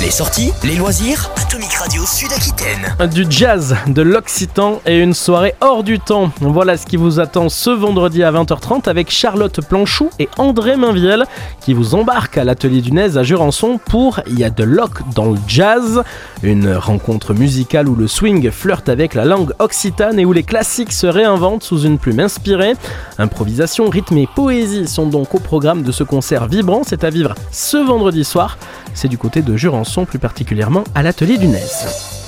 Les sorties, les loisirs, Atomic Radio Sud-Aquitaine. Du jazz, de l'occitan et une soirée hors du temps. Voilà ce qui vous attend ce vendredi à 20h30 avec Charlotte Planchou et André Mainviel qui vous embarquent à l'atelier du Nez à Jurançon pour Il y a de l'oc dans le jazz, une rencontre musicale où le swing flirte avec la langue occitane et où les classiques se réinventent sous une plume inspirée. Improvisation, rythme et poésie sont donc au programme de ce concert vibrant. C'est à vivre ce vendredi soir. C'est du côté de Jurançon, plus particulièrement à l'atelier du Nez.